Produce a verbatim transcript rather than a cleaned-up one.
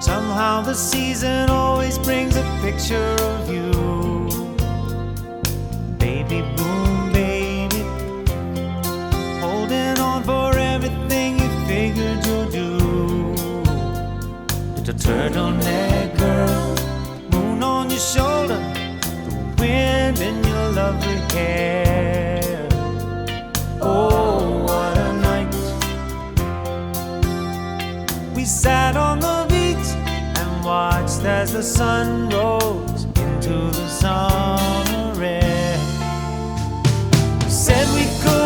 Somehow the season always brings a picture of you. Baby boom, baby, holding on for everything you figured you'd do. Little turtleneck girl, moon on your shoulder, the wind in your lovely hair. Oh, what a night. We sat on the beach and watched as the sun rose into the summer air. We said we could